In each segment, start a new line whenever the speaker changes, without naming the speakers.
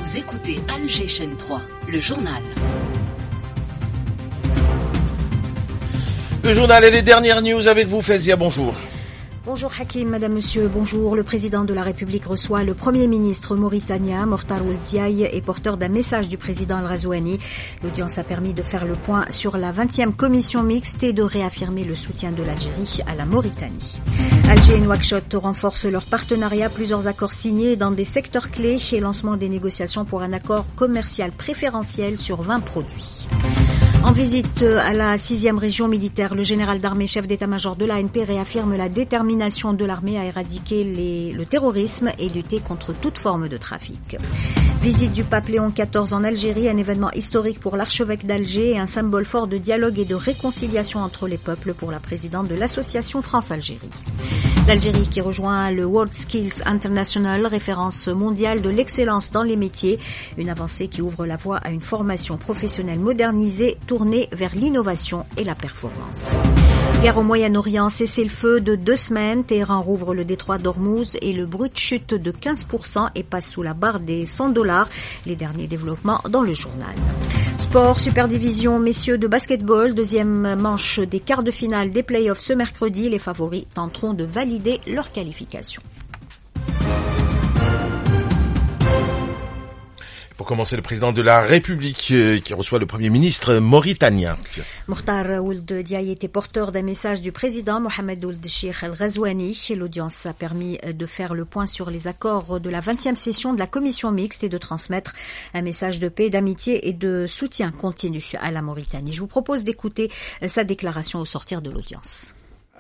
Vous écoutez Alger Chaîne 3, le journal.
Le journal et les dernières news avec vous, Fezia, bonjour.
Bonjour Hakim, madame, monsieur, bonjour. Le président de la République reçoit le premier ministre mauritanien, Mortar Ould Diaye, et porteur d'un message du président Al-Razouani. L'audience a permis de faire le point sur la 20e commission mixte et de réaffirmer le soutien de l'Algérie à la Mauritanie. Alger et Nouakchott renforcent leur partenariat, plusieurs accords signés dans des secteurs clés et lancement des négociations pour un accord commercial préférentiel sur 20 produits. En visite à la 6e région militaire, le général d'armée chef d'état-major de l'ANP réaffirme la détermination de l'armée à éradiquer le terrorisme et lutter contre toute forme de trafic. Visite du pape Léon XIV en Algérie, un événement historique pour l'archevêque d'Alger et un symbole fort de dialogue et de réconciliation entre les peuples pour la présidente de l'association France-Algérie. L'Algérie qui rejoint le World Skills International, référence mondiale de l'excellence dans les métiers, une avancée qui ouvre la voie à une formation professionnelle modernisée tournée vers l'innovation et la performance. Guerre au Moyen-Orient, cessez-le-feu de 2 semaines, Téhéran rouvre le détroit d'Ormuz et le brut chute de 15% et passe sous la barre des $100. Les derniers développements dans le journal. Sport, Super Division, messieurs de basketball, deuxième manche des quarts de finale des playoffs ce mercredi. Les favoris tenteront de valider leur qualification.
Pour commencer, le président de la République qui reçoit le premier ministre mauritanien.
Mortar Ould Diaye était porteur d'un message du président Mohamed Ould Cheikh Al-Ghazouani. L'audience a permis de faire le point sur les accords de la 20e session de la commission mixte et de transmettre un message de paix, d'amitié et de soutien continu à la Mauritanie. Je vous propose d'écouter sa déclaration au sortir de l'audience.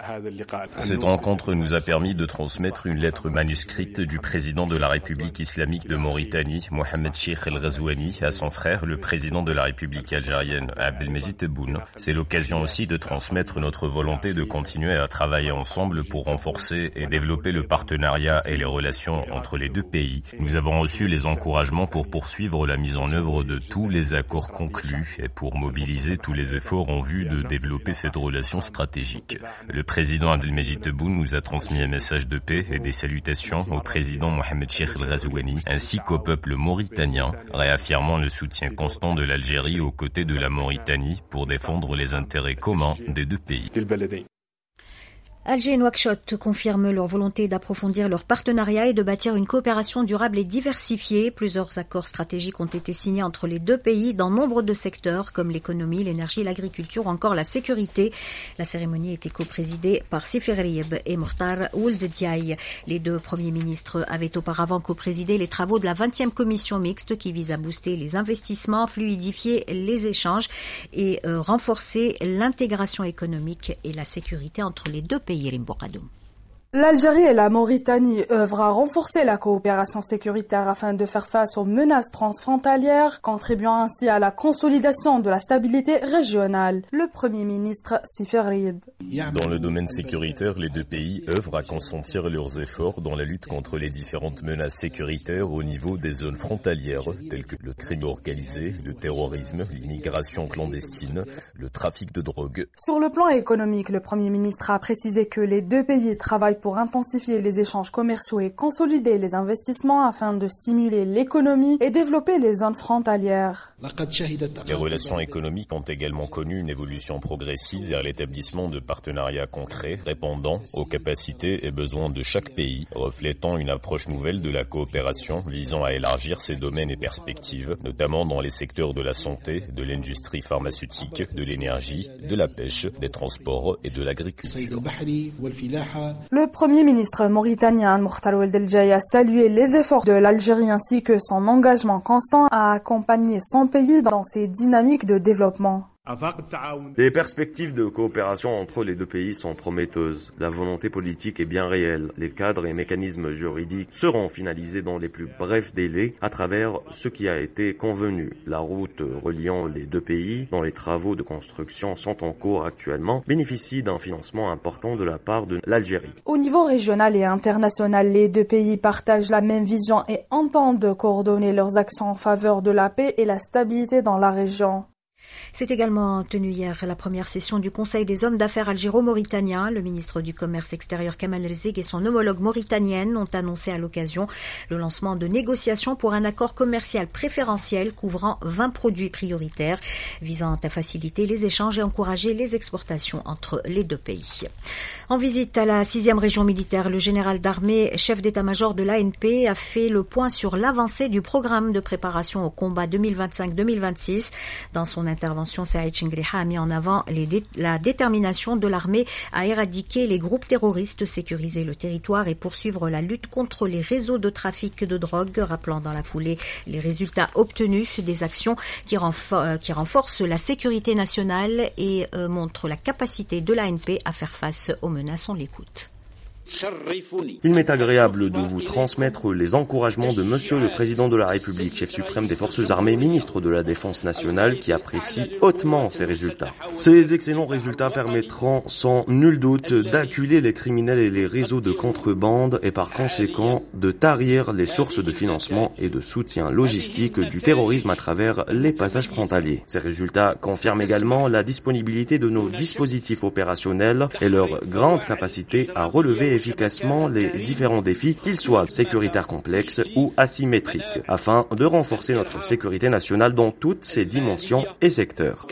Cette rencontre nous a permis de transmettre une lettre manuscrite du président de la République islamique de Mauritanie, Mohamed Cheikh El-Ghazouani, à son frère, le président de la République algérienne, Abdelmejid Tebboune. C'est l'occasion aussi de transmettre notre volonté de continuer à travailler ensemble pour renforcer et développer le partenariat et les relations entre les deux pays. Nous avons reçu les encouragements pour poursuivre la mise en œuvre de tous les accords conclus et pour mobiliser tous les efforts en vue de développer cette relation stratégique. Le président Abdelmejid Tebboune nous a transmis un message de paix et des salutations au président Mohamed Cheikh El-Ghazouani ainsi qu'au peuple mauritanien, réaffirmant le soutien constant de l'Algérie aux côtés de la Mauritanie pour défendre les intérêts communs des deux pays.
Alger et Nouakchott confirment leur volonté d'approfondir leur partenariat et de bâtir une coopération durable et diversifiée. Plusieurs accords stratégiques ont été signés entre les deux pays dans nombre de secteurs comme l'économie, l'énergie, l'agriculture ou encore la sécurité. La cérémonie a été coprésidée par Sifer Rieb et Mortar Ould Diaye. Les deux premiers ministres avaient auparavant coprésidé les travaux de la 20e commission mixte qui vise à booster les investissements, fluidifier les échanges et renforcer l'intégration économique et la sécurité entre les deux pays.
L'Algérie et la Mauritanie œuvrent à renforcer la coopération sécuritaire afin de faire face aux menaces transfrontalières, contribuant ainsi à la consolidation de la stabilité régionale. Le Premier ministre Sifer Rieb.
Dans le domaine sécuritaire, les deux pays œuvrent à consentir leurs efforts dans la lutte contre les différentes menaces sécuritaires au niveau des zones frontalières, telles que le crime organisé, le terrorisme, l'immigration clandestine, le trafic de drogue.
Sur le plan économique, le Premier ministre a précisé que les deux pays travaillent pour intensifier les échanges commerciaux et consolider les investissements afin de stimuler l'économie et développer les zones frontalières.
Les relations économiques ont également connu une évolution progressive vers l'établissement de partenariats concrets répondant aux capacités et besoins de chaque pays, reflétant une approche nouvelle de la coopération visant à élargir ses domaines et perspectives, notamment dans les secteurs de la santé, de l'industrie pharmaceutique, de l'énergie, de la pêche, des transports et de l'agriculture.
Le Premier ministre mauritanien Mortar Ould Diaye a salué les efforts de l'Algérie ainsi que son engagement constant à accompagner son pays dans ses dynamiques de développement.
Les perspectives de coopération entre les deux pays sont prometteuses. La volonté politique est bien réelle. Les cadres et mécanismes juridiques seront finalisés dans les plus brefs délais à travers ce qui a été convenu. La route reliant les deux pays, dont les travaux de construction sont en cours actuellement, bénéficie d'un financement important de la part de l'Algérie.
Au niveau régional et international, les deux pays partagent la même vision et entendent coordonner leurs actions en faveur de la paix et la stabilité dans la région.
C'est également tenu hier la première session du Conseil des hommes d'affaires algéro-mauritanien. Le ministre du Commerce extérieur Kamal Rizig et son homologue mauritanienne ont annoncé à l'occasion le lancement de négociations pour un accord commercial préférentiel couvrant 20 produits prioritaires visant à faciliter les échanges et encourager les exportations entre les deux pays. En visite à la 6e région militaire, le général d'armée, chef d'état-major de l'ANP, a fait le point sur l'avancée du programme de préparation au combat 2025-2026. Dans son intervention, Saïd Chingriha a mis en avant la détermination de l'armée à éradiquer les groupes terroristes, sécuriser le territoire et poursuivre la lutte contre les réseaux de trafic de drogue, rappelant dans la foulée les résultats obtenus des actions qui renforcent la sécurité nationale et montrent la capacité de l'ANP à faire face aux menaces. On l'écoute.
Il m'est agréable de vous transmettre les encouragements de Monsieur le Président de la République, chef suprême des Forces armées, ministre de la Défense nationale, qui apprécie hautement ces résultats. Ces excellents résultats permettront sans nul doute d'acculer les criminels et les réseaux de contrebande et par conséquent de tarir les sources de financement et de soutien logistique du terrorisme à travers les passages frontaliers. Ces résultats confirment également la disponibilité de nos dispositifs opérationnels et leur grande capacité à relever efficacement les différents défis, qu'ils soient sécuritaires complexes ou asymétriques, afin de renforcer notre sécurité nationale dans toutes ses dimensions et secteurs.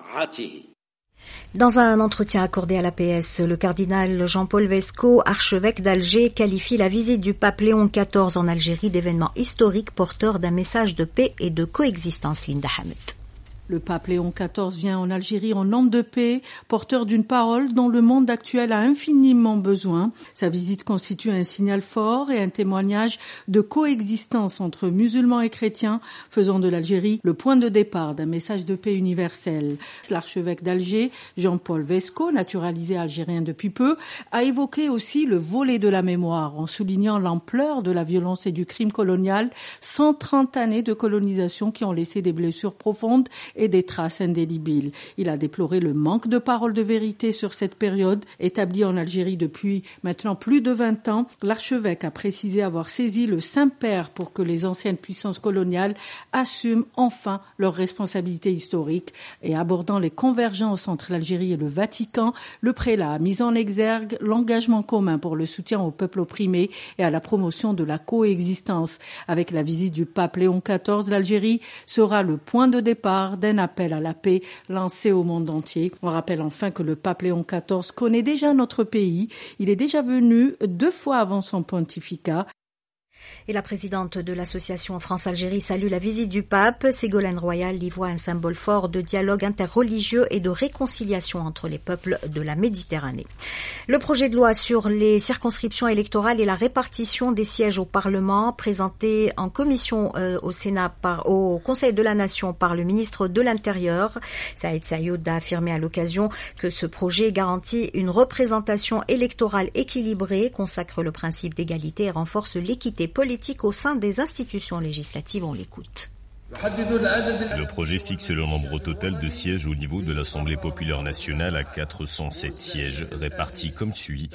Dans un entretien accordé à l'APS, le cardinal Jean-Paul Vesco, archevêque d'Alger, qualifie la visite du pape Léon XIV en Algérie d'événement historique porteur d'un message de paix et de coexistence. Linda Hamed.
Le pape Léon XIV vient en Algérie en homme de paix, porteur d'une parole dont le monde actuel a infiniment besoin. Sa visite constitue un signal fort et un témoignage de coexistence entre musulmans et chrétiens, faisant de l'Algérie le point de départ d'un message de paix universel. L'archevêque d'Alger, Jean-Paul Vesco, naturalisé algérien depuis peu, a évoqué aussi le volet de la mémoire en soulignant l'ampleur de la violence et du crime colonial, 130 années de colonisation qui ont laissé des blessures profondes et des traces indélébiles. Il a déploré le manque de paroles de vérité sur cette période. Établie en Algérie depuis maintenant plus de 20 ans, l'archevêque a précisé avoir saisi le Saint-Père pour que les anciennes puissances coloniales assument enfin leurs responsabilités historiques. Et abordant les convergences entre l'Algérie et le Vatican, le prélat a mis en exergue l'engagement commun pour le soutien au peuple opprimé et à la promotion de la coexistence. Avec la visite du pape Léon XIV, l'Algérie sera le point de départ d'un appel à la paix lancé au monde entier. On rappelle enfin que le pape Léon XIV connaît déjà notre pays. Il est déjà venu 2 fois avant son pontificat.
Et la présidente de l'association France-Algérie salue la visite du pape. Ségolène Royal y voit un symbole fort de dialogue interreligieux et de réconciliation entre les peuples de la Méditerranée. Le projet de loi sur les circonscriptions électorales et la répartition des sièges au Parlement, présenté en commission au Sénat au Conseil de la Nation par le ministre de l'Intérieur, Saïd Saïoud a affirmé à l'occasion que ce projet garantit une représentation électorale équilibrée, consacre le principe d'égalité et renforce l'équité politique au sein des institutions législatives. On l'écoute.
Le projet fixe le nombre total de sièges au niveau de l'Assemblée populaire nationale à 407 sièges, répartis comme suit.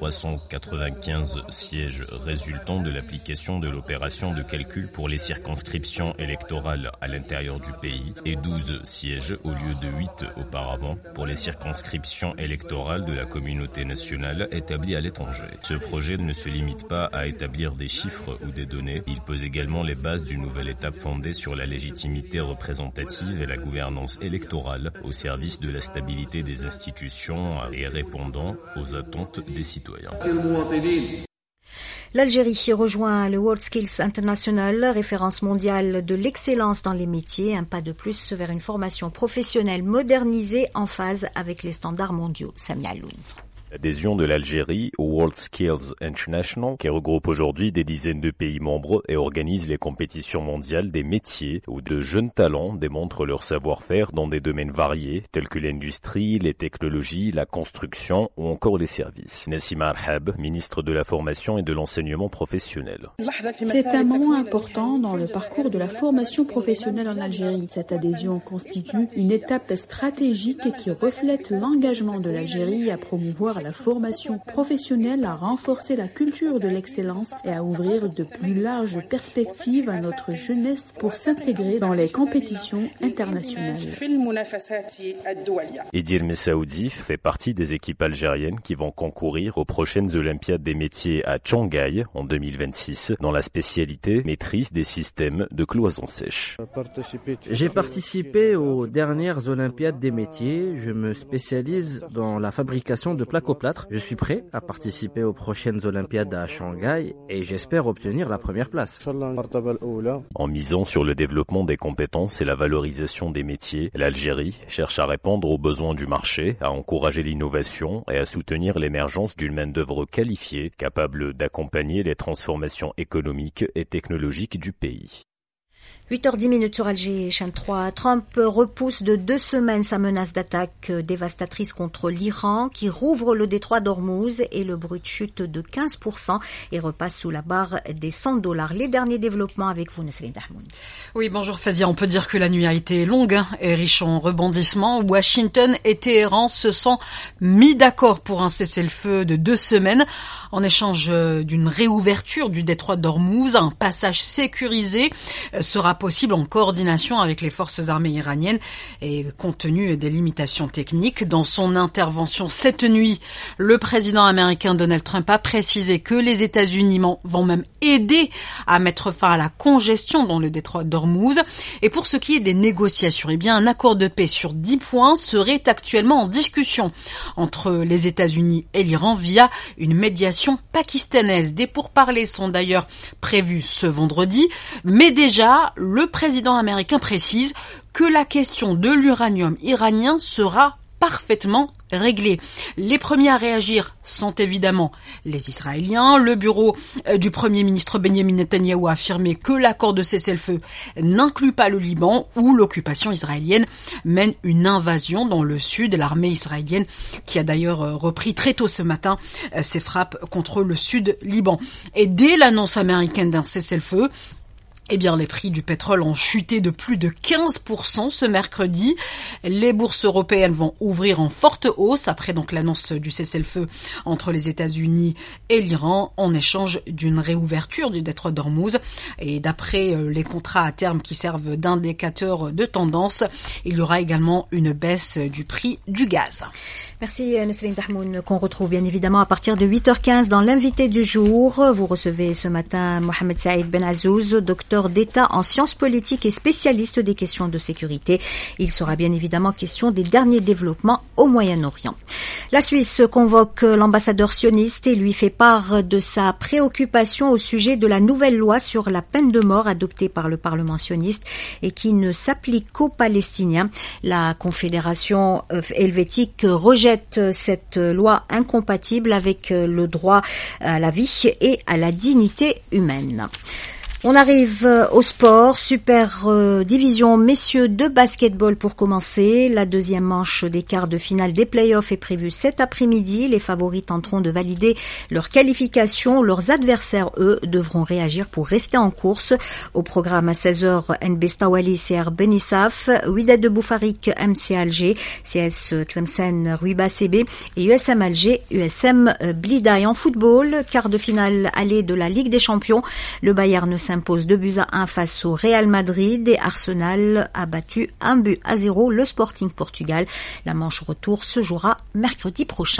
395 sièges résultant de l'application de l'opération de calcul pour les circonscriptions électorales à l'intérieur du pays et 12 sièges au lieu de 8 auparavant pour les circonscriptions électorales de la communauté nationale établies à l'étranger. Ce projet ne se limite pas à établir des chiffres ou des données, il pose également les bases d'une nouvelle étape fondée sur la légitimité représentative et la gouvernance électorale au service de la stabilité des institutions et répondant aux attentes des citoyens.
L'Algérie rejoint le WorldSkills International, référence mondiale de l'excellence dans les métiers, un pas de plus vers une formation professionnelle modernisée en phase avec les standards mondiaux. Samia Loun.
L'adhésion de l'Algérie au WorldSkills International, qui regroupe aujourd'hui des dizaines de pays membres et organise les compétitions mondiales des métiers où de jeunes talents démontrent leur savoir-faire dans des domaines variés tels que l'industrie, les technologies, la construction ou encore les services. Nassima Arhab, ministre de la formation et de l'enseignement professionnel.
C'est un moment important dans le parcours de la formation professionnelle en Algérie. Cette adhésion constitue une étape stratégique qui reflète l'engagement de l'Algérie à promouvoir la la formation professionnelle, à renforcer la culture de l'excellence et à ouvrir de plus larges perspectives à notre jeunesse pour s'intégrer dans les compétitions internationales.
Edir Messaoudi fait partie des équipes algériennes qui vont concourir aux prochaines Olympiades des métiers à Shanghai en 2026 dans la spécialité maîtrise des systèmes de cloison sèche.
J'ai participé aux dernières Olympiades des métiers. Je me spécialise dans la fabrication de plaques au plâtre. Je suis prêt à participer aux prochaines Olympiades à Shanghai et j'espère obtenir la première place.
En misant sur le développement des compétences et la valorisation des métiers, l'Algérie cherche à répondre aux besoins du marché, à encourager l'innovation et à soutenir l'émergence d'une main-d'œuvre qualifiée, capable d'accompagner les transformations économiques et technologiques du pays.
8h10 sur Alger, chaîne 3. Trump repousse de 2 semaines sa menace d'attaque dévastatrice contre l'Iran qui rouvre le détroit d'Ormuz et le brut chute de 15% et repasse sous la barre des $100. Les derniers développements avec vous, Nesrine Dahmoun.
Oui, bonjour Fazia. On peut dire que la nuit a été longue et riche en rebondissements. Washington et Téhéran se sont mis d'accord pour un cessez-le-feu de 2 semaines en échange d'une réouverture du détroit d'Ormuz. Un passage sécurisé sera possible en coordination avec les forces armées iraniennes et compte tenu des limitations techniques. Dans son intervention cette nuit, le président américain Donald Trump a précisé que les États-Unis vont même aider à mettre fin à la congestion dans le détroit d'Ormuz. Et pour ce qui est des négociations, eh bien, un accord de paix sur 10 points serait actuellement en discussion entre les États-Unis et l'Iran via une médiation pakistanaise. Des pourparlers sont d'ailleurs prévus ce vendredi, mais déjà, le président américain précise que la question de l'uranium iranien sera parfaitement réglée. Les premiers à réagir sont évidemment les Israéliens. Le bureau du Premier ministre Benjamin Netanyahou a affirmé que l'accord de cessez-le-feu n'inclut pas le Liban où l'occupation israélienne mène une invasion dans le sud. L'armée israélienne qui a d'ailleurs repris très tôt ce matin ses frappes contre le sud Liban. Et dès l'annonce américaine d'un cessez-le-feu, eh bien, les prix du pétrole ont chuté de plus de 15% ce mercredi. Les bourses européennes vont ouvrir en forte hausse après donc l'annonce du cessez-le-feu entre les États-Unis et l'Iran en échange d'une réouverture du détroit d'Ormuz. Et d'après les contrats à terme qui servent d'indicateur de tendance, il y aura également une baisse du prix du gaz.
Merci Nesrine Dahmoun, qu'on retrouve bien évidemment à partir de 8h15 dans l'invité du jour. Vous recevez ce matin Mohamed Saïd Ben Azouz, docteur d'État en sciences politiques et spécialiste des questions de sécurité. Il sera bien évidemment question des derniers développements au Moyen-Orient. La Suisse convoque l'ambassadeur sioniste et lui fait part de sa préoccupation au sujet de la nouvelle loi sur la peine de mort adoptée par le Parlement sioniste et qui ne s'applique qu'aux Palestiniens. La Confédération helvétique rejette cette loi incompatible avec le droit à la vie et à la dignité humaine. On arrive au sport, super division messieurs de basketball pour commencer. La deuxième manche des quarts de finale des playoffs est prévue cet après-midi. Les favoris tenteront de valider leur qualification. Leurs adversaires, eux, devront réagir pour rester en course. Au programme à 16h, NB Stawali, CR Benissaf, Wydad de Boufarik, MC Alger, CS Tlemcen, Ruiba CB et USM Alger, USM Blida. En football, quart de finale aller de la Ligue des Champions. Le Bayern s'impose 2-1 face au Real Madrid et Arsenal a battu 1-0 le Sporting Portugal. La manche retour se jouera mercredi prochain.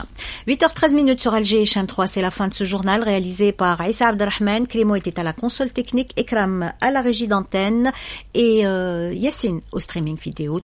8h13 sur Alger, chaîne 3, c'est la fin de ce journal réalisé par Aïssa Abdelrahman. Clément était à la console technique, Ekram à la régie d'antenne et Yassine au streaming vidéo.